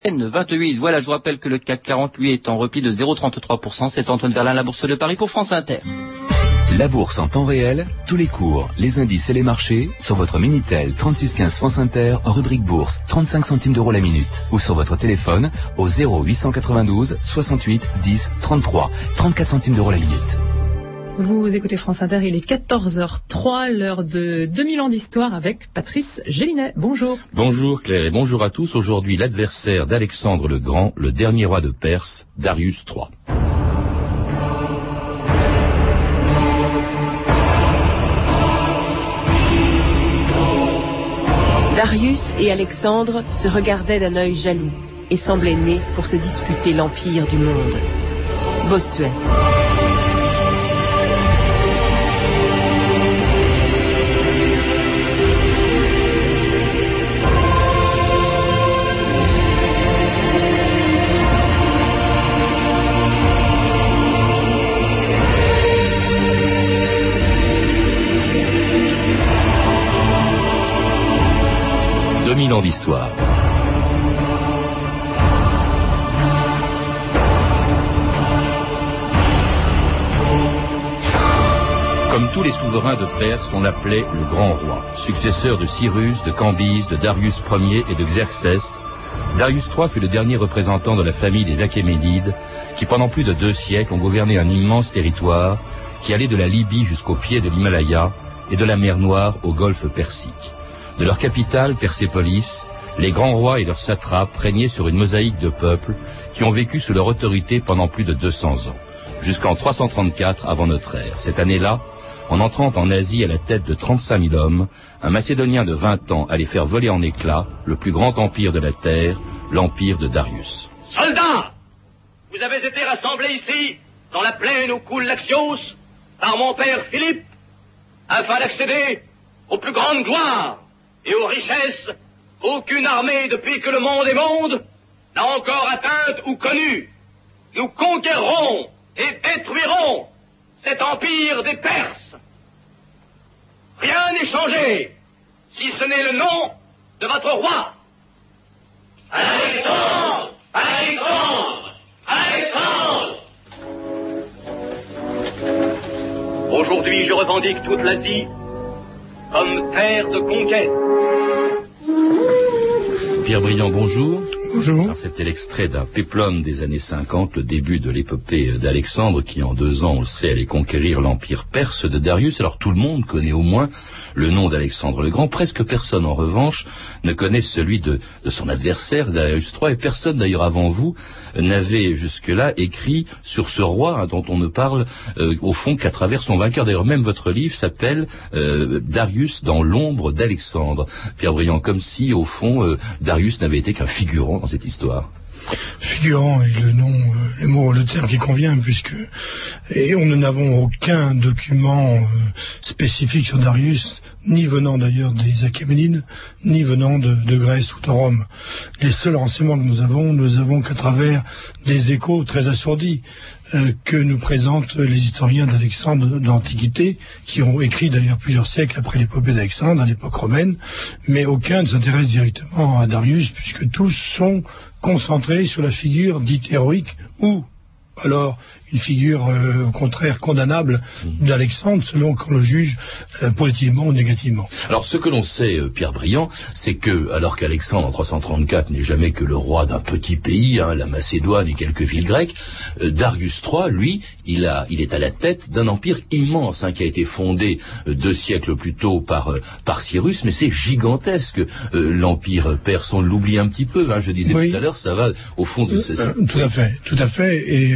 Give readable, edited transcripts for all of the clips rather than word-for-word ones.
28. Voilà, je vous rappelle que le CAC 40, lui, est en repli de 0,33%. C'est Antoine Verlin, la Bourse de Paris pour France Inter. La bourse en temps réel, tous les cours, les indices et les marchés sur votre Minitel 3615 France Inter, rubrique bourse, 35 centimes d'euros la minute, ou sur votre téléphone au 0892 68 10 33, 34 centimes d'euros la minute. Vous écoutez France Inter, il est 14h03, l'heure de 2000 ans d'histoire avec Patrice Gélinet. Bonjour. Bonjour Claire et bonjour à tous. Aujourd'hui, l'adversaire d'Alexandre le Grand, le dernier roi de Perse, Darius III. Darius et Alexandre se regardaient d'un œil jaloux et semblaient nés pour se disputer l'empire du monde. Bossuet. Ans d'histoire. Comme tous les souverains de Perse, on l'appelait le Grand Roi, successeur de Cyrus, de Cambyse, de Darius Ier et de Xerxès. Darius III fut le dernier représentant de la famille des Achéménides, qui pendant plus de 2 siècles ont gouverné un immense territoire qui allait de la Libye jusqu'au pied de l'Himalaya et de la mer Noire au golfe Persique. De leur capitale, Persépolis, les grands rois et leurs satrapes régnaient sur une mosaïque de peuples qui ont vécu sous leur autorité pendant plus de 200 ans, jusqu'en 334 avant notre ère. Cette année-là, en entrant en Asie à la tête de 35 000 hommes, un Macédonien de 20 ans allait faire voler en éclats le plus grand empire de la terre, l'empire de Darius. Soldats, vous avez été rassemblés ici, dans la plaine où coule l'Axios, par mon père Philippe, afin d'accéder aux plus grandes gloires et aux richesses qu'aucune armée depuis que le monde est monde n'a encore atteinte ou connue. Nous conquérerons et détruirons cet empire des Perses. Rien n'est changé, si ce n'est le nom de votre roi. Alexandre! Alexandre! Alexandre! Aujourd'hui, je revendique toute l'Asie comme terre de conquête. Pierre Briand, bonjour. Bonjour. Alors, c'était l'extrait d'un péplum des années 50, le début de l'épopée d'Alexandre, qui en 2 ans, on le sait, allait conquérir l'empire perse de Darius. Alors tout le monde connaît au moins le nom d'Alexandre le Grand. Presque personne, en revanche, ne connaît celui de son adversaire, Darius III, et personne, d'ailleurs, avant vous, n'avait jusque-là écrit sur ce roi, dont on ne parle, au fond, qu'à travers son vainqueur. D'ailleurs, même votre livre s'appelle Darius dans l'ombre d'Alexandre. Pierre Briand, comme si, au fond, Darius n'avait été qu'un figurant dans cette histoire. Figurant est le nom, le terme qui convient, et nous n'avons aucun document spécifique sur Darius, ni venant d'ailleurs des Achéménides, ni venant de Grèce ou de Rome. Les seuls renseignements que nous avons qu'à travers des échos très assourdis que nous présentent les historiens d'Alexandre d'Antiquité, qui ont écrit d'ailleurs plusieurs siècles après l'épopée d'Alexandre, à l'époque romaine, mais aucun ne s'intéresse directement à Darius, puisque tous sont concentrés sur la figure dite héroïque, ou alors une figure au contraire condamnable d'Alexandre, selon qu'on le juge positivement ou négativement. Alors ce que l'on sait, Pierre Briand, c'est que, alors qu'Alexandre en 334 n'est jamais que le roi d'un petit pays, la Macédoine et quelques villes grecques, Darius III, lui, il est à la tête d'un empire immense, qui a été fondé 2 siècles plus tôt par Cyrus, mais c'est gigantesque, l'empire perse, on l'oublie un petit peu, je disais tout à l'heure, ça va au fond de ce... Tout à fait, et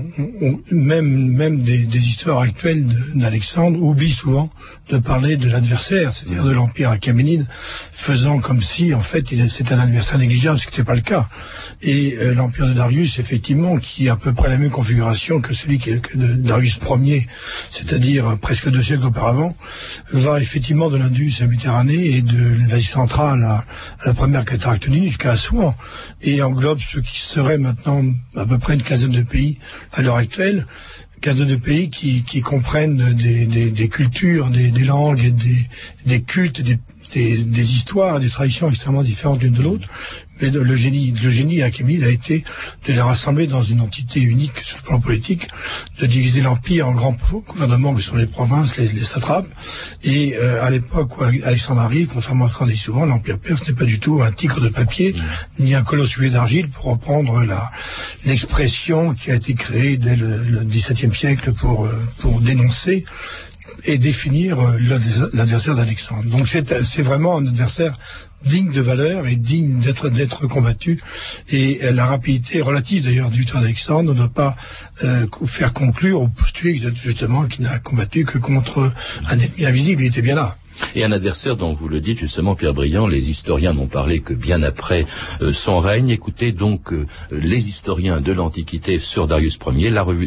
même des histoires actuelles d'Alexandre oublient souvent de parler de l'adversaire, c'est-à-dire de l'empire achéménide, faisant comme si, en fait, c'était un adversaire négligeable, ce qui n'était pas le cas. Et l'empire de Darius, effectivement, qui a à peu près la même configuration que celui de Darius Ier, c'est-à-dire presque 2 siècles auparavant, va effectivement de l'Indus à la Méditerranée et de l'Asie centrale à la première cataracte du Nil jusqu'à Assouan, et englobe ce qui serait maintenant à peu près une quinzaine de pays à l'heure actuelle, de pays qui comprennent des cultures, des langues, et des cultes, des des histoires, des traditions extrêmement différentes l'une de l'autre. Mais le génie achéménide a été de les rassembler dans une entité unique sur le plan politique, de diviser l'empire en grands gouvernements qui sont les provinces, les satrapes. Et à l'époque où Alexandre arrive, contrairement à ce qu'on dit souvent, l'empire perse n'est pas du tout un tigre de papier, ni un colosse d'argile, pour reprendre l'expression qui a été créée dès le XVIIe siècle pour dénoncer et définir l'adversaire d'Alexandre. Donc c'est vraiment un adversaire digne de valeur et digne d'être combattu. Et la rapidité relative d'ailleurs du victoire d'Alexandre ne doit pas faire conclure ou postuler justement qu'il n'a combattu que contre un ennemi invisible. Il était bien là. Et un adversaire dont vous le dites justement, Pierre Briand, les historiens n'ont parlé que bien après son règne. Écoutez donc les historiens de l'Antiquité sur Darius III, la revue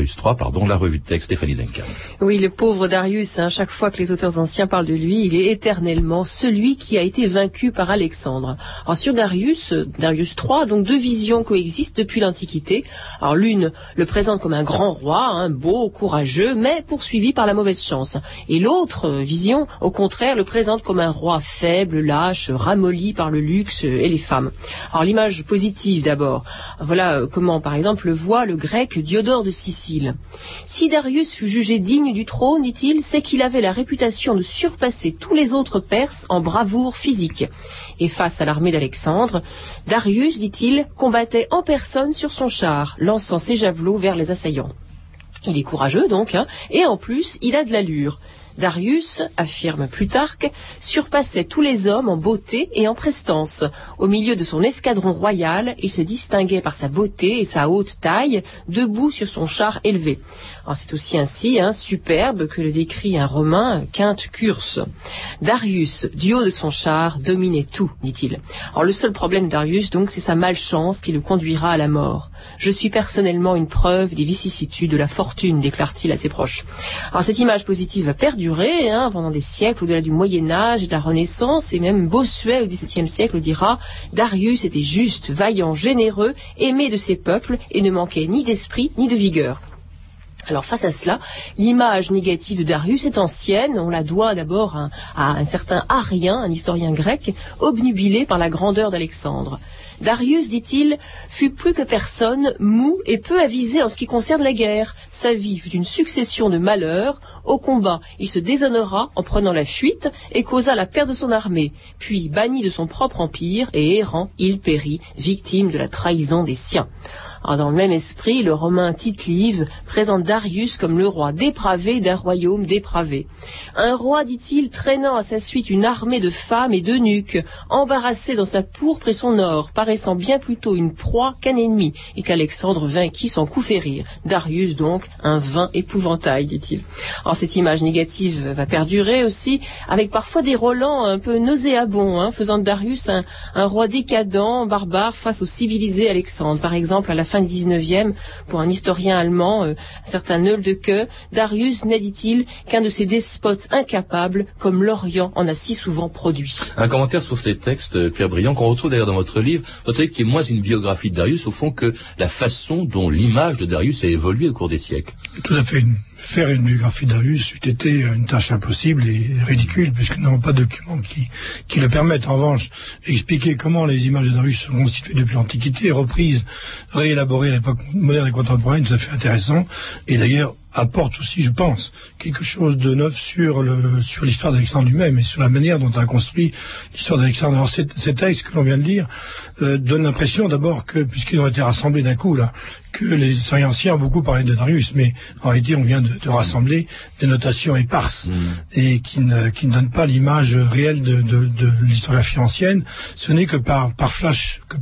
de texte Stéphanie Duncan. Oui, le pauvre Darius, chaque fois que les auteurs anciens parlent de lui, il est éternellement celui qui a été vaincu par Alexandre. Alors sur Darius III, donc deux visions coexistent depuis l'Antiquité. Alors l'une le présente comme un grand roi, beau, courageux, mais poursuivi par la mauvaise chance. Et l'autre vision, au contraire, le présente comme un roi faible, lâche, ramolli par le luxe et les femmes. Alors l'image positive d'abord. Voilà comment, par exemple, le voit le grec Diodore de Sicile. Si Darius fut jugé digne du trône, dit-il, c'est qu'il avait la réputation de surpasser tous les autres Perses en bravoure physique. Et face à l'armée d'Alexandre, Darius, dit-il, combattait en personne sur son char, lançant ses javelots vers les assaillants. Il est courageux donc, et en plus, il a de l'allure. Darius, affirme Plutarque, surpassait tous les hommes en beauté et en prestance. Au milieu de son escadron royal, il se distinguait par sa beauté et sa haute taille, debout sur son char élevé. Alors c'est aussi ainsi, superbe, que le décrit un Romain, Quinte Curse. Darius, du haut de son char, dominait tout, dit-il. Alors le seul problème de Darius, donc, c'est sa malchance qui le conduira à la mort. Je suis personnellement une preuve des vicissitudes de la fortune, déclare-t-il à ses proches. Alors cette image positive a perdu pendant des siècles au-delà du Moyen-Âge et de la Renaissance, et même Bossuet au XVIIe siècle dira « Darius était juste, vaillant, généreux, aimé de ses peuples et ne manquait ni d'esprit ni de vigueur ». Alors face à cela, l'image négative de Darius est ancienne. On la doit d'abord à un certain Arien, un historien grec, obnubilé par la grandeur d'Alexandre. Darius, dit-il, fut plus que personne mou et peu avisé en ce qui concerne la guerre. Sa vie fut une succession de malheurs. Au combat, il se déshonora en prenant la fuite et causa la perte de son armée. Puis, banni de son propre empire et errant, il périt, victime de la trahison des siens. Alors, dans le même esprit, le Romain Tite-Live présente Darius comme le roi dépravé d'un royaume dépravé. Un roi, dit-il, traînant à sa suite une armée de femmes et d'eunuques, embarrassé dans sa pourpre et son or, paraissant bien plutôt une proie qu'un ennemi, et qu'Alexandre vainquit sans coup férir. Darius, donc, un vain épouvantail, dit-il. Alors, cette image négative va perdurer aussi, avec parfois des relents un peu nauséabonds, faisant de Darius un roi décadent, barbare, face au civilisé Alexandre. Par exemple, à la fin du XIXe, pour un historien allemand, un certain Nöldeke, Darius n'est, dit-il, qu'un de ces despotes incapables, comme l'Orient en a si souvent produit. Un commentaire sur ces textes, Pierre Briand, qu'on retrouve d'ailleurs dans votre livre qui est moins une biographie de Darius, au fond, que la façon dont l'image de Darius a évolué au cours des siècles. Tout à fait. Faire une biographie de Darius eût été une tâche impossible et ridicule, puisque nous n'avons pas de documents qui le permettent. En revanche, expliquer comment les images de Darius sont constituées depuis l'Antiquité, reprises, réélaborées à l'époque moderne et contemporaine, tout à fait intéressant. Et d'ailleurs, apporte aussi, je pense, quelque chose de neuf sur l'histoire d'Alexandre lui-même et sur la manière dont on a construit l'histoire d'Alexandre. Alors, ces textes que l'on vient de lire donnent l'impression d'abord que, puisqu'ils ont été rassemblés d'un coup, là, que les historiens anciens ont beaucoup parlé de Darius, mais en réalité, on vient de rassembler des notations éparses et qui ne donnent pas l'image réelle de l'historiographie ancienne. Ce n'est que par flash, que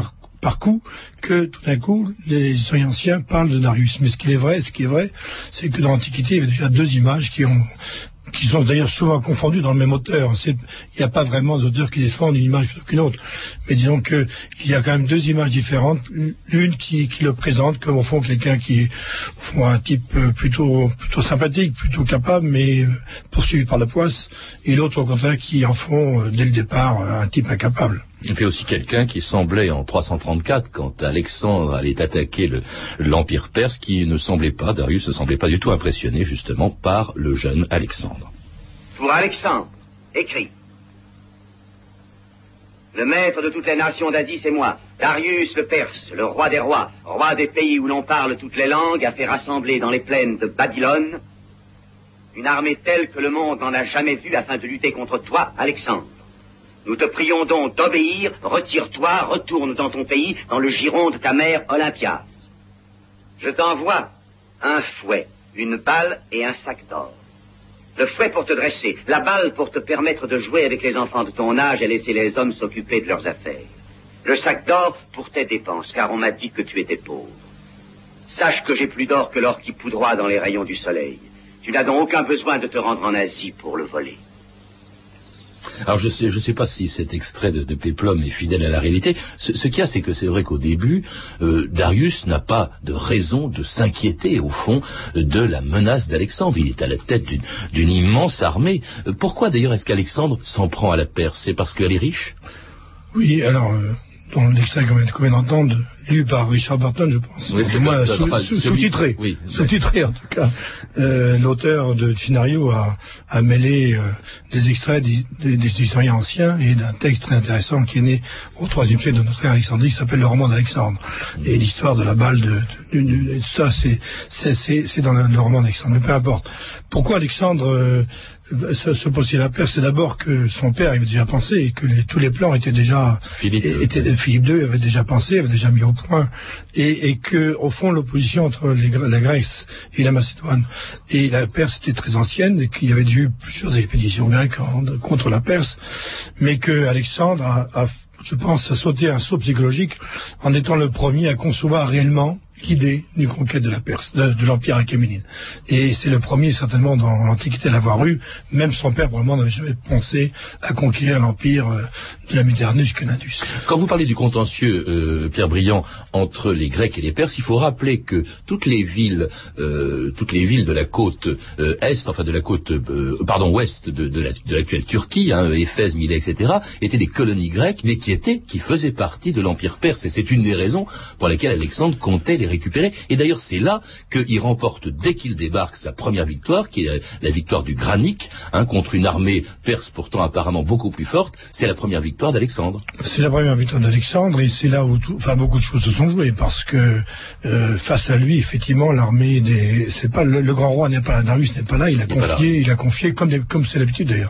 par coup, que tout d'un coup, les historiens anciens parlent de Darius. Mais ce qui est vrai, c'est que dans l'Antiquité, il y avait déjà deux images qui sont d'ailleurs souvent confondues dans le même auteur. Il n'y a pas vraiment d'auteur qui défendent une image plutôt qu'une autre. Mais disons que il y a quand même deux images différentes. L'une qui le présente comme au fond quelqu'un qui est au fond un type plutôt sympathique, plutôt capable, mais poursuivi par la poisse. Et l'autre au contraire qui en font dès le départ un type incapable. Et puis aussi quelqu'un qui semblait en 334, quand Alexandre allait attaquer l'Empire perse, Darius ne semblait pas du tout impressionné justement par le jeune Alexandre. Pour Alexandre, écrit, Le maître de toutes les nations d'Asie, c'est moi. Darius le Perse, le roi des rois, roi des pays où l'on parle toutes les langues, a fait rassembler dans les plaines de Babylone une armée telle que le monde n'en a jamais vue afin de lutter contre toi, Alexandre. Nous te prions donc d'obéir, retire-toi, retourne dans ton pays, dans le giron de ta mère Olympias. Je t'envoie un fouet, une balle et un sac d'or. Le fouet pour te dresser, la balle pour te permettre de jouer avec les enfants de ton âge et laisser les hommes s'occuper de leurs affaires. Le sac d'or pour tes dépenses, car on m'a dit que tu étais pauvre. Sache que j'ai plus d'or que l'or qui poudroie dans les rayons du soleil. Tu n'as donc aucun besoin de te rendre en Asie pour le voler. Alors je sais pas si cet extrait de Péplum est fidèle à la réalité. Ce qu'il y a, c'est que c'est vrai qu'au début, Darius n'a pas de raison de s'inquiéter, au fond, de la menace d'Alexandre. Il est à la tête d'une immense armée. Pourquoi d'ailleurs est-ce qu'Alexandre s'en prend à la Perse? C'est parce qu'elle est riche? Oui, alors, dans l'extrait qu'on vient d'entendre, lu par Richard Burton, je pense. Oui, c'est moi sous-titré. Oui, sous-titré, en tout cas. L'auteur de scénario a mêlé des extraits des historiens anciens et d'un texte très intéressant qui est né au IIIe siècle de notre ère Alexandrie, qui s'appelle le roman d'Alexandre. Et l'histoire de la balle ça, c'est dans le roman d'Alexandre. Mais peu importe. Pourquoi Alexandre se pose la Perse? C'est d'abord que son père avait déjà pensé et que tous les plans étaient déjà Philippe II avait déjà pensé, avait déjà mis au point, et que au fond l'opposition entre la Grèce et la Macédoine et la Perse était très ancienne et qu'il y avait eu plusieurs expéditions grecques contre la Perse, mais que Alexandre a je pense, a sauté un saut psychologique en étant le premier à concevoir réellement l'idée d'une conquête de la Perse, de l'Empire achéménide. Et c'est le premier, certainement, dans l'Antiquité à l'avoir eu. Même son père, probablement, n'avait jamais pensé à conquérir l'Empire de la Méditerranée jusqu'à l'Indus. Quand vous parlez du contentieux, Pierre Briand, entre les Grecs et les Perses, il faut rappeler que toutes les villes de la côte est, enfin de la côte, ouest de l'actuelle Turquie, Éphèse, Milet, etc., étaient des colonies grecques, mais qui faisaient partie de l'Empire perse. Et c'est une des raisons pour lesquelles Alexandre comptait les récupérer. Et d'ailleurs, c'est là qu'il remporte, dès qu'il débarque, sa première victoire, qui est la victoire du Granique, contre une armée perse pourtant apparemment beaucoup plus forte. C'est la première victoire d'Alexandre. C'est la première victoire d'Alexandre, et c'est là où beaucoup de choses se sont jouées, parce que face à lui, effectivement, l'armée c'est pas le grand roi n'est pas là, Darius n'est pas là. Il a confié comme c'est l'habitude d'ailleurs,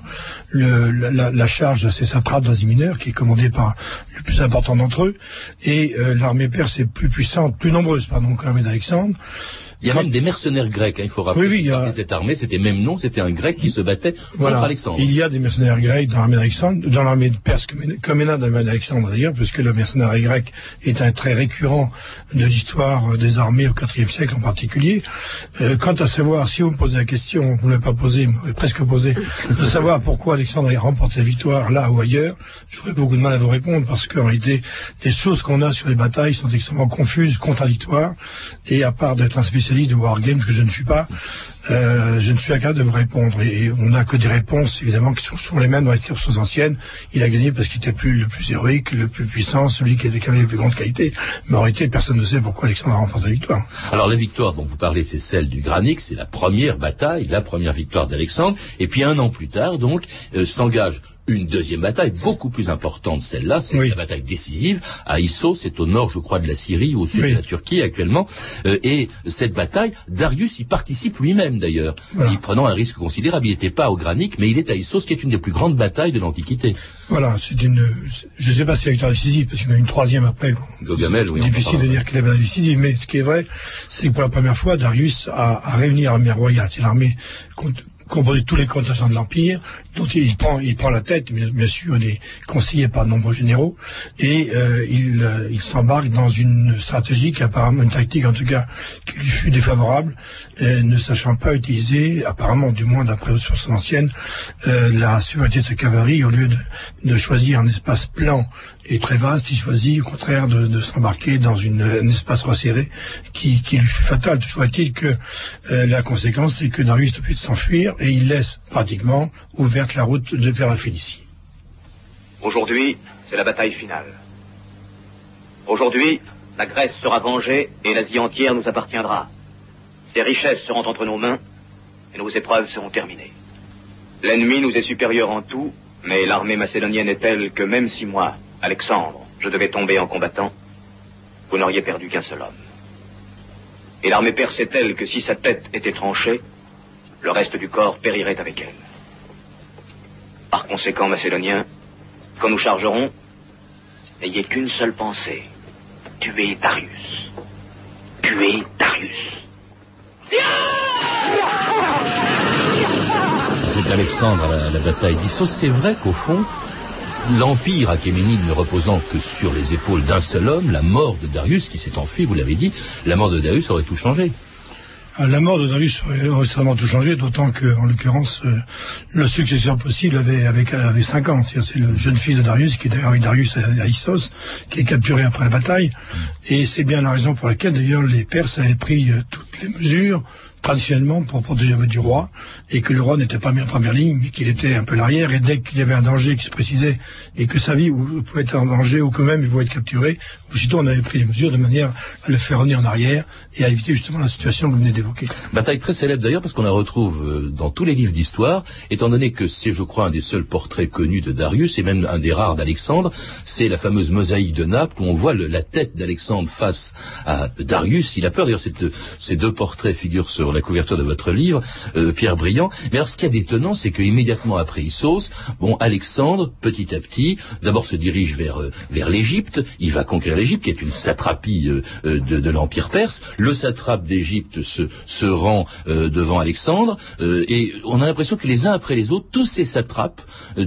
la charge à ses satrapes d'Asie mineure, qui est commandée par le plus important d'entre eux, et l'armée perse est plus puissante, plus nombreuse, que l'armée d'Alexandre. Il y a même des mercenaires grecs, il faut rappeler. Oui, cette armée, c'était même nom, c'était un grec qui se battait contre Alexandre. Il y a des mercenaires grecs dans l'armée d'Alexandre, dans l'armée perse comme dans l'armée d'Alexandre d'ailleurs, puisque le mercenaire grec est un trait récurrent de l'histoire des armées au IVe siècle en particulier. Quant à savoir, si vous me posez la question, vous ne l'avez pas posée, mais presque posée, de savoir pourquoi Alexandre a remporté la victoire là ou ailleurs, j'aurais beaucoup de mal à vous répondre, parce qu'en réalité, les choses qu'on a sur les batailles sont extrêmement confuses, contradictoires, et à part d'être un spécialiste de wargame, que je ne suis pas, je ne suis incapable de vous répondre. Et on n'a que des réponses, évidemment, qui sont toujours les mêmes dans les sources anciennes. Il a gagné parce qu'il était le plus héroïque, le plus puissant, celui qui avait les plus grandes qualités. Mais en réalité, personne ne sait pourquoi Alexandre a remporté la victoire. Alors la victoire dont vous parlez, c'est celle du Granique, c'est la première bataille, la première victoire d'Alexandre. Et puis un an plus tard, donc, s'engage une deuxième bataille, beaucoup plus importante, celle-là, c'est la bataille décisive, à Issos, c'est au nord, je crois, de la Syrie, ou au sud de la Turquie actuellement, et cette bataille, Darius y participe lui-même d'ailleurs, il prenant un risque considérable. Il n'était pas au Granique, mais il est à Issos, qui est une des plus grandes batailles de l'Antiquité. Voilà, je ne sais pas si c'est la victoire décisive, parce qu'il y en a une troisième après. Gaugamel, c'est difficile de dire quelle est la bataille décisive, mais ce qui est vrai, c'est que pour la première fois, Darius a réuni l'armée royale, c'est l'armée composé de tous les contingents de l'Empire, dont il prend la tête, bien sûr, il est conseillé par de nombreux généraux, et il s'embarque dans une stratégie qui apparemment, une tactique en tout cas, qui lui fut défavorable, ne sachant pas utiliser, apparemment, du moins d'après les sources anciennes, la supériorité de sa cavalerie. Au lieu de choisir un espace plan et très vaste, il choisit au contraire de s'embarquer dans un espace resserré qui lui fut fatal. Toujours est-il que la conséquence, c'est que Darius est obligé de s'enfuir, et il laisse pratiquement ouverte la route vers la Phénicie. Aujourd'hui, c'est la bataille finale. Aujourd'hui, la Grèce sera vengée et l'Asie entière nous appartiendra. Ses richesses seront entre nos mains et nos épreuves seront terminées. L'ennemi nous est supérieur en tout, mais l'armée macédonienne est telle que même si moi, Alexandre, je devais tomber en combattant, vous n'auriez perdu qu'un seul homme. Et l'armée perse est telle que si sa tête était tranchée, le reste du corps périrait avec elle. Par conséquent, Macédoniens, quand nous chargerons, n'ayez qu'une seule pensée. Tuer Darius. Tuer Darius. C'est Alexandre à la bataille d'Issos. C'est vrai qu'au fond, l'empire achéménide ne reposant que sur les épaules d'un seul homme, la mort de Darius qui s'est enfui, vous l'avez dit, la mort de Darius aurait tout changé. La mort de Darius aurait certainement tout changé, d'autant que, en l'occurrence, le successeur possible avait 5 ans. C'est le jeune fils de Darius, qui est d'ailleurs avec Darius à Issos, qui est capturé après la bataille. Et c'est bien la raison pour laquelle, d'ailleurs, les Perses avaient pris toutes les mesures, traditionnellement, pour protéger du roi, et que le roi n'était pas mis en première ligne, mais qu'il était un peu l'arrière, et dès qu'il y avait un danger qui se précisait, et que sa vie pouvait être en danger, ou que même il pouvait être capturé, aussitôt on avait pris les mesures de manière à le faire revenir en arrière, et à éviter justement la situation que vous venez d'évoquer. Bataille très célèbre d'ailleurs, parce qu'on la retrouve dans tous les livres d'histoire, étant donné que c'est, je crois, un des seuls portraits connus de Darius, et même un des rares d'Alexandre, c'est la fameuse mosaïque de Naples, où on voit la tête d'Alexandre face à Darius. Il a peur, d'ailleurs, ces deux portraits figurent sur la couverture de votre livre, Pierre Briand. Mais alors, ce qui est étonnant, c'est que immédiatement après Issos, Alexandre, petit à petit, d'abord se dirige vers l'Égypte. Il va conquérir l'Égypte, qui est une satrapie de l'Empire perse. Le satrape d'Égypte se rend devant Alexandre, et on a l'impression que les uns après les autres, tous ces satrapes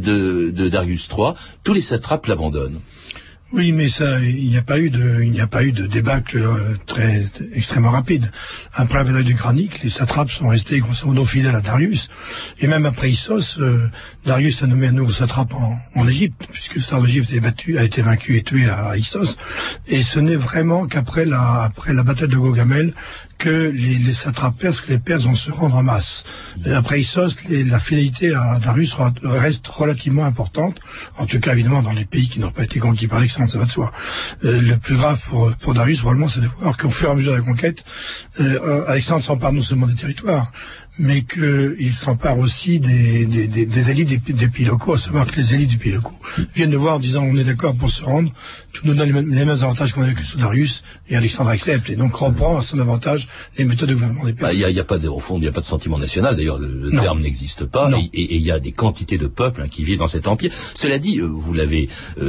de Darius III, tous les satrapes l'abandonnent. Oui, mais ça, il n'y a pas eu de débâcle extrêmement rapide. Après la bataille du Granique, les satrapes sont restés grosso modo fidèles à Darius. Et même après Issos, Darius a nommé un nouveau satrape en Égypte, puisque le tsar d'Égypte a été vaincu et tué à Issos. Et ce n'est vraiment qu'après la bataille de Gaugamel que les satrapes perses, que les Perses vont se rendre en masse. Et après Issos, la fidélité à Darius reste relativement importante, en tout cas évidemment dans les pays qui n'ont pas été conquis par Alexandre, ça va de soi. Le plus grave pour Darius, probablement, c'est de voir qu'au fur et à mesure de la conquête, Alexandre s'empare non seulement des territoires, mais qu'il s'empare aussi des élites des pays locaux, à savoir que les élites des pays locaux viennent le voir en disant on est d'accord pour se rendre, tout nous donne les mêmes avantages qu'on avait que sous Darius, et Alexandre accepte, et donc reprend à son avantage les méthodes de gouvernement des Perses. Il n'y a pas au fond, il n'y a pas de sentiment national, d'ailleurs le terme n'existe pas, et il y a des quantités de peuples qui vivent dans cet empire. Cela dit, vous l'avez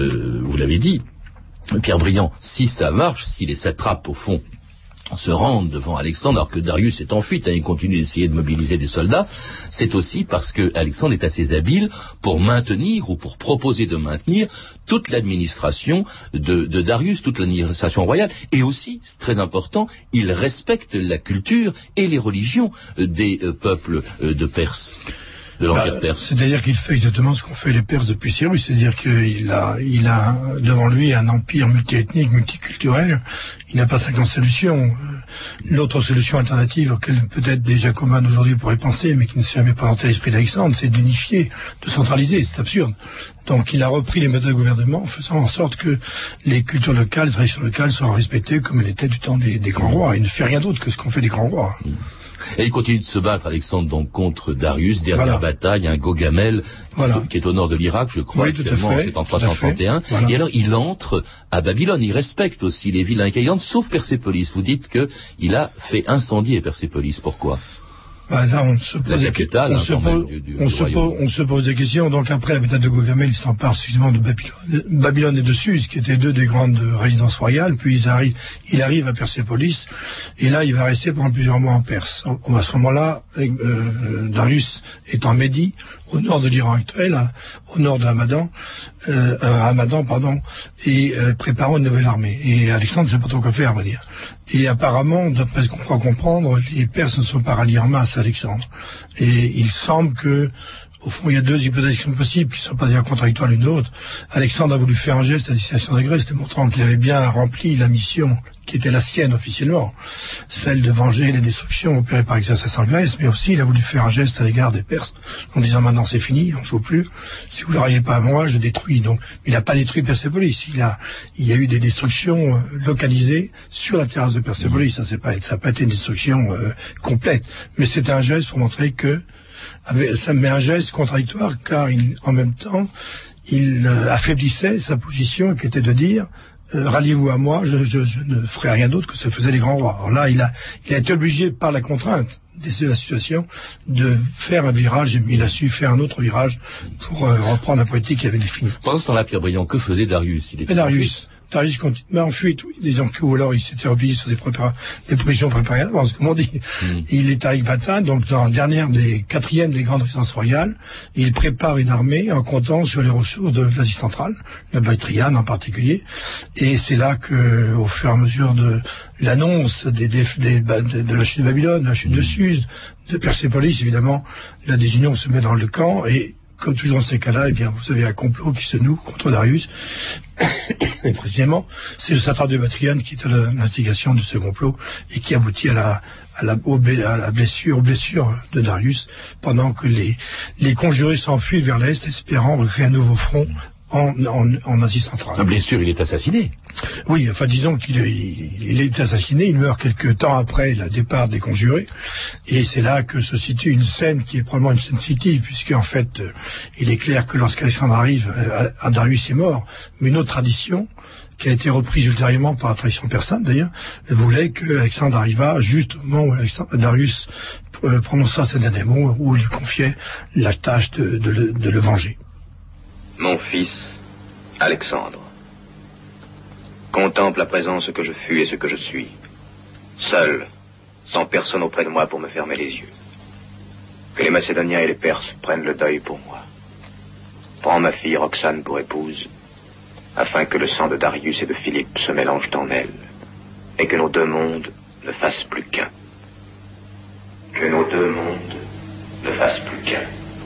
dit, Pierre Briand, si ça marche, si les satrapes au fond se rendent devant Alexandre, alors que Darius est en fuite, il continue d'essayer de mobiliser des soldats, c'est aussi parce que Alexandre est assez habile pour maintenir ou pour proposer de maintenir toute l'administration de Darius, toute l'administration royale, et aussi, c'est très important, il respecte la culture et les religions des peuples de Perse. De l'Empire perse. C'est-à-dire qu'il fait exactement ce qu'ont fait les Perses depuis Cyrus, c'est-à-dire qu'il a devant lui un empire multiethnique, multiculturel. Il n'a pas 50 solutions. L'autre solution alternative auquel peut-être des Jacobains aujourd'hui pourraient penser, mais qui ne s'est jamais présenté à l'esprit d'Alexandre, c'est d'unifier, de centraliser. C'est absurde. Donc il a repris les méthodes de gouvernement, faisant en sorte que les cultures locales, les traditions locales soient respectées comme elles étaient du temps des grands rois. Il ne fait rien d'autre que ce qu'ont fait les grands rois. Et il continue de se battre, Alexandre, donc contre Darius, dernière bataille, Gaugamel, qui est au nord de l'Irak, je crois, actuellement, c'est en 331. Et alors, il entre à Babylone, il respecte aussi les villes incaillantes, sauf Persépolis. Vous dites qu'il a fait incendier Persépolis. Pourquoi? Là, on se pose des questions. Donc après la bataille de Gaugamel, il s'empare suffisamment de Babylone et de Suse, qui étaient deux des grandes résidences royales. Puis il arrive à Persépolis, et là, il va rester pendant plusieurs mois en Perse. À ce moment-là, Darius est en Médie, au nord de l'Iran actuel, au nord de Hamadan, et préparant une nouvelle armée. Et Alexandre ne sait pas trop quoi faire, on va dire. Et apparemment, d'après ce qu'on croit comprendre, les Perses ne sont pas ralliés en masse à Alexandre. Et il semble que, au fond, il y a deux hypothèses qui sont possibles, qui ne sont pas d'ailleurs contradictoires l'une de l'autre. Alexandre a voulu faire un geste à destination de Grèce, démontrant qu'il avait bien rempli la mission qui était la sienne officiellement, celle de venger les destructions opérées par Xerxès en Grèce, mais aussi il a voulu faire un geste à l'égard des Perses, en disant maintenant c'est fini, on ne joue plus, si vous ne l'arrivez pas à moi, je détruis. Donc il n'a pas détruit Persépolis, il y a eu des destructions localisées sur la terrasse de Persépolis, ça n'a pas été une destruction complète, mais c'était un geste pour montrer que ça met un geste contradictoire, car en même temps, il affaiblissait sa position qui était de dire ralliez-vous à moi, je ne ferai rien d'autre que ce faisaient les grands rois. Alors là, il a été obligé par la contrainte de la situation de faire un virage, et il a su faire un autre virage pour reprendre la politique qu'il avait définie. Pendant ce temps-là, Pierre Briand, que faisait Darius? Darius continue, en fuite, oui, disons que, ou alors il s'était replié sur des positions préparées à l'avance, comme on dit. Il est à Ecbatane, donc dans la dernière quatrième des grandes résidences royales, il prépare une armée en comptant sur les ressources de l'Asie centrale, la Bactriane en particulier, et c'est là que, au fur et à mesure de l'annonce de la chute de Babylone, de la chute de Suse, de Persépolis, évidemment, la désunion se met dans le camp, et comme toujours dans ces cas-là, eh bien, vous avez un complot qui se noue contre Darius. Et précisément, c'est le satrape de Bactriane qui est à l'instigation de ce complot et qui aboutit à la blessure de Darius, pendant que les conjurés s'enfuient vers l'Est, espérant recréer un nouveau front en Asie centrale. La blessure, il est assassiné. Oui, enfin disons qu'il est assassiné, il meurt quelque temps après le départ des conjurés, et c'est là que se situe une scène qui est probablement une scène fictive, puisque en fait, il est clair que lorsqu'Alexandre arrive, Darius est mort, mais une autre tradition, qui a été reprise ultérieurement par la tradition persane d'ailleurs, voulait que Alexandre arrivât juste au moment où Darius prononça ses derniers mots, où il lui confiait la tâche de le venger. Mon fils, Alexandre, contemple à présent ce que je fus et ce que je suis. Seul, sans personne auprès de moi pour me fermer les yeux. Que les Macédoniens et les Perses prennent le deuil pour moi. Prends ma fille Roxane pour épouse, afin que le sang de Darius et de Philippe se mélange en elle, et que nos deux mondes ne fassent plus qu'un. Que nos deux mondes ne fassent plus qu'un.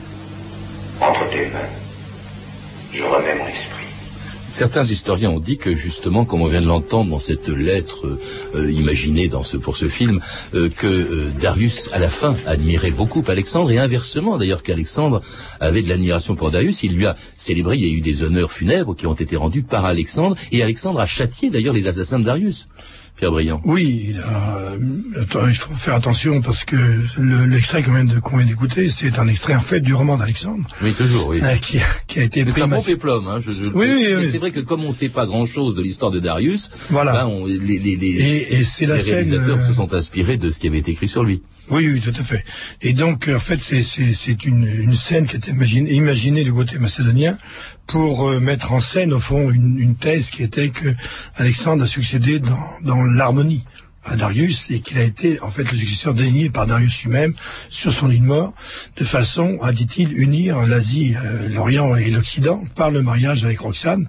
Entre tes mains, je remets mon esprit. Certains historiens ont dit que justement, comme on vient de l'entendre dans cette lettre imaginée pour ce film, que Darius, à la fin, admirait beaucoup Alexandre, et inversement d'ailleurs, qu'Alexandre avait de l'admiration pour Darius. Il lui a célébré, il y a eu des honneurs funèbres qui ont été rendus par Alexandre, et Alexandre a châtié d'ailleurs les assassins de Darius. Pierre Briand. Oui, il faut faire attention parce que l'extrait qu'on vient d'écouter, c'est un extrait en fait du roman d'Alexandre. Oui, toujours, oui. Qui a été pris. C'est un bon péplum, hein. Oui. C'est vrai que comme on ne sait pas grand-chose de l'histoire de Darius, voilà. Les réalisateurs se sont inspirés de ce qui avait été écrit sur lui. Oui, tout à fait. Et donc, en fait, c'est une scène qui était imaginée du côté macédonien pour mettre en scène, au fond, une thèse qui était que Alexandre a succédé dans l'harmonie à Darius, et qu'il a été, en fait, le successeur désigné par Darius lui-même sur son lit de mort, de façon à, dit-il, unir l'Asie, l'Orient et l'Occident par le mariage avec Roxane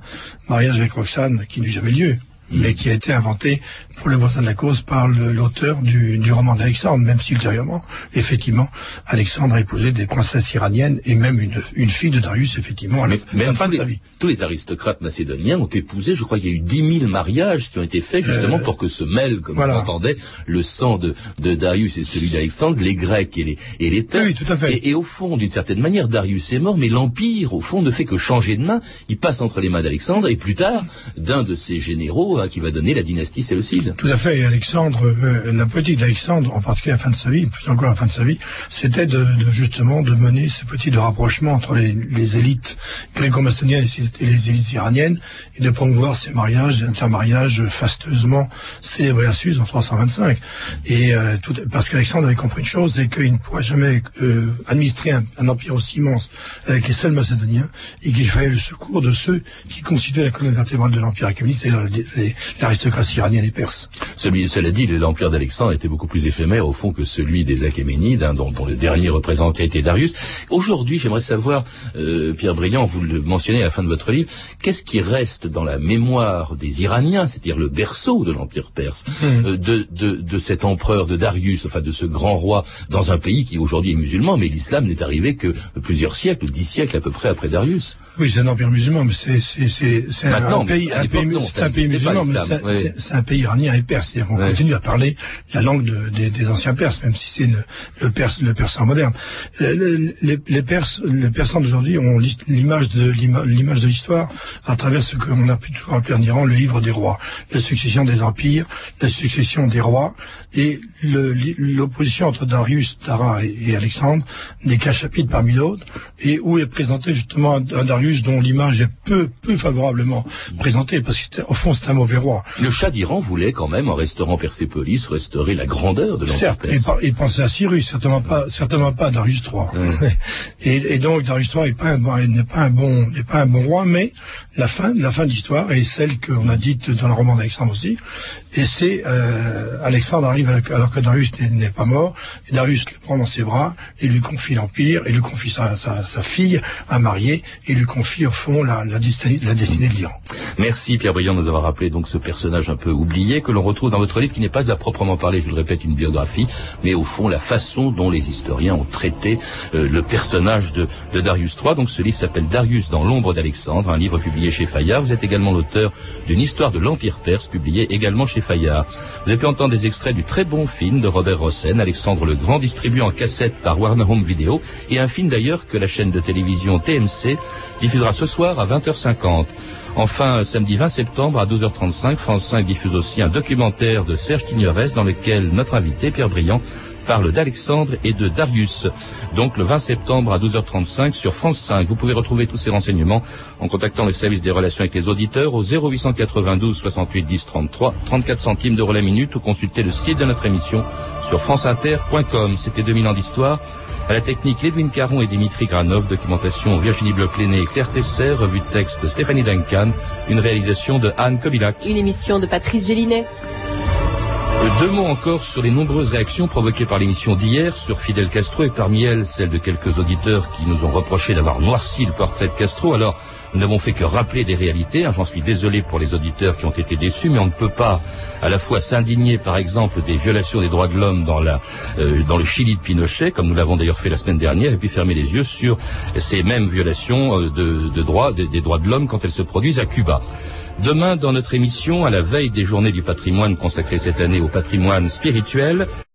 qui n'eut jamais lieu, mais qui a été inventé pour le besoin de la cause par l'auteur du roman d'Alexandre, même si ultérieurement, effectivement, Alexandre a épousé des princesses iraniennes et même une fille de Darius, effectivement, à la fin de sa vie. Tous les aristocrates macédoniens ont épousé, je crois qu'il y a eu 10 000 mariages qui ont été faits justement pour que se mêlent, comme on entendait, le sang de Darius et celui d'Alexandre, les Grecs et les Perses. Oui, tout à fait. Et au fond, d'une certaine manière, Darius est mort, mais l'Empire, au fond, ne fait que changer de main. Il passe entre les mains d'Alexandre et plus tard, d'un de ses généraux qui va donner la dynastie séleucide. Tout à fait. Et Alexandre, la politique d'Alexandre, en particulier à la fin de sa vie, plus encore à la fin de sa vie, c'était justement de mener ce petit rapprochement entre les élites gréco-macédoniennes et les élites iraniennes, et de promouvoir ces mariages, intermariages fastueusement célébrés à Suse en 325. Et parce qu'Alexandre avait compris une chose, c'est qu'il ne pourrait jamais administrer un empire aussi immense avec les seuls Macédoniens, et qu'il fallait le secours de ceux qui constituaient la colonne vertébrale de l'empire achéménide, c'est-à-dire l'aristocratie iranienne et perse. Cela dit, l'empire d'Alexandre était beaucoup plus éphémère au fond que celui des Achéménides, dont le dernier représentant était Darius. Aujourd'hui, j'aimerais savoir, Pierre Briand, vous le mentionnez à la fin de votre livre, qu'est-ce qui reste dans la mémoire des Iraniens, c'est-à-dire le berceau de l'empire perse, de cet empereur de Darius, enfin de ce grand roi, dans un pays qui aujourd'hui est musulman, mais l'islam n'est arrivé que plusieurs siècles, 10 siècles à peu près après Darius. Oui, c'est un empire musulman, mais c'est un pays musulman, mais c'est un pays iranien et perse. c'est-à-dire qu'on continue à parler la langue des anciens Perses, même si c'est le persan moderne. Les persans d'aujourd'hui ont l'image de l'histoire à travers ce qu'on a pu toujours appeler en Iran le livre des rois, la succession des empires, la succession des rois, et l'opposition entre Darius, Dara et Alexandre n'est qu'un chapitre parmi d'autres, et où est présenté justement un Darius dont l'image est peu favorablement présentée, parce qu'au fond c'est un mauvais roi. Le Shah d'Iran voulait quand même, en restaurant Persépolis, restaurer la grandeur de l'Empire perse. Certes, il pensait à Cyrus, certainement pas à Darius III. Et donc Darius III n'est pas un bon roi, mais la fin de l'histoire est celle qu'on a dite dans le roman d'Alexandre aussi, et c'est Alexandre arrive alors que Darius n'est pas mort, et Darius le prend dans ses bras et lui confie l'empire, et lui confie sa fille à marier, et lui confie au fond la destinée de l'Iran. Merci Pierre Briand de nous avoir rappelé donc ce personnage un peu oublié que l'on retrouve dans votre livre, qui n'est pas à proprement parler, je le répète, une biographie, mais au fond la façon dont les historiens ont traité le personnage de Darius III. Donc ce livre s'appelle Darius dans l'ombre d'Alexandre, un livre publié chez Fayard. Vous êtes également l'auteur d'une histoire de l'Empire perse, publiée également chez Fayard. Vous avez pu entendre des extraits du très bon film de Robert Hossein, Alexandre le Grand, distribué en cassette par Warner Home Video, et un film d'ailleurs que la chaîne de télévision TMC diffusera ce soir à 20h50. Enfin, samedi 20 septembre à 12h35, France 5 diffuse aussi un documentaire de Serge Tignerès dans lequel notre invité, Pierre Briand, parle d'Alexandre et de Darius. Donc le 20 septembre à 12h35 sur France 5. Vous pouvez retrouver tous ces renseignements en contactant le service des relations avec les auditeurs au 0892 68 10 33, 34 centimes d'euros la minute, ou consulter le site de notre émission sur franceinter.com. C'était 2000 ans d'histoire. À la technique, Edwin Caron et Dimitri Granov, documentation Virginie Bloch-Léné et Claire Tesser, revue de texte Stéphanie Duncan, une réalisation de Anne Kobilac. Une émission de Patrice Gélinet. Deux mots encore sur les nombreuses réactions provoquées par l'émission d'hier sur Fidel Castro, et parmi elles celle de quelques auditeurs qui nous ont reproché d'avoir noirci le portrait de Castro. Alors, nous n'avons fait que rappeler des réalités. J'en suis désolé pour les auditeurs qui ont été déçus, mais on ne peut pas à la fois s'indigner, par exemple, des violations des droits de l'homme dans le Chili de Pinochet, comme nous l'avons d'ailleurs fait la semaine dernière, et puis fermer les yeux sur ces mêmes violations des droits de l'homme quand elles se produisent à Cuba. Demain, dans notre émission, à la veille des journées du patrimoine consacrées cette année au patrimoine spirituel,